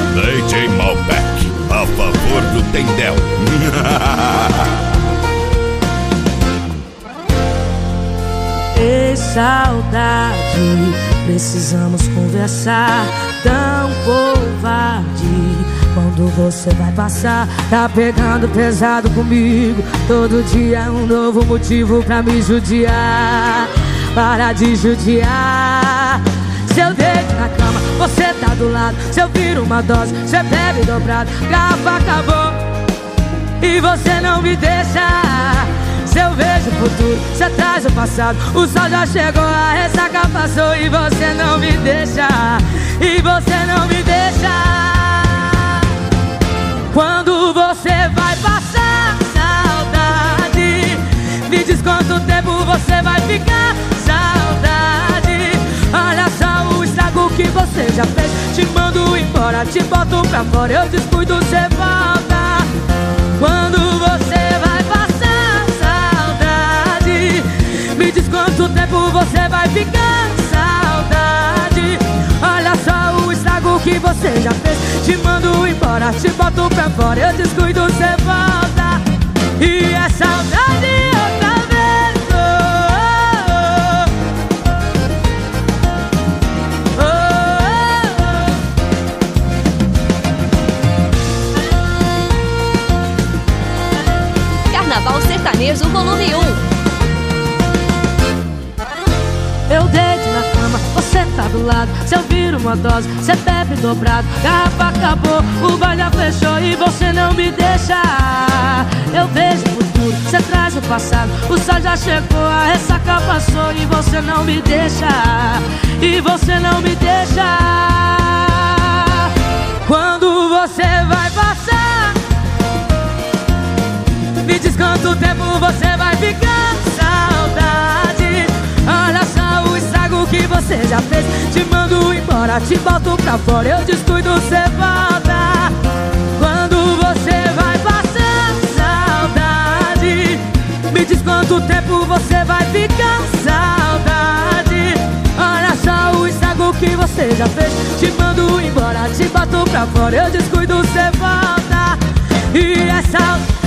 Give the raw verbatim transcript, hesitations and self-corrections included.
D J Malbec, a favor do Tendel. Ei, saudade, precisamos conversar. Tão covarde, quando você vai passar. Tá pegando pesado comigo, todo dia é um novo motivo pra me judiar. Para de judiar. Se eu deito na cama, você tá do lado. Se eu viro uma dose, você bebe dobrado. Garrafa acabou e você não me deixa. Se eu vejo o futuro, você traz o passado. O sol já chegou, a ressaca passou e você não me deixa. E você não me deixa. Quando você vai passar saudade, me diz quanto tempo você vai ficar. Saudade, olha só o estrago que você já fez. Te mando embora, te boto pra fora, eu descuido, você volta. Quando você vai passar saudade, me diz quanto tempo você vai ficar. Saudade, olha só o estrago que você já fez. Te mando embora, te boto pra fora, eu descuido, você volta. E é saudade outra vez. Oh, oh, oh. Carnaval Sertanejo Volume um. Eu deito na cama, você tá do lado. Se eu viro uma dose, você bebe dobrado. Garrafa acabou, o bar já fechou e você não me deixa. Eu vejo o futuro, você traz o passado. O sol já chegou, a ressaca passou e você não me deixa. E você não me deixa. Quando você vai passar, me diz quanto tempo você vai ficar. Saudade, olha só o estrago que você já fez. Te mando embora, te boto pra fora, eu descuido, você volta. Quando você vai passar saudade, me diz quanto tempo você vai ficar. Saudade, olha só o estrago que você já fez. Te mando embora, te boto pra fora, eu descuido, você volta. E é saudade.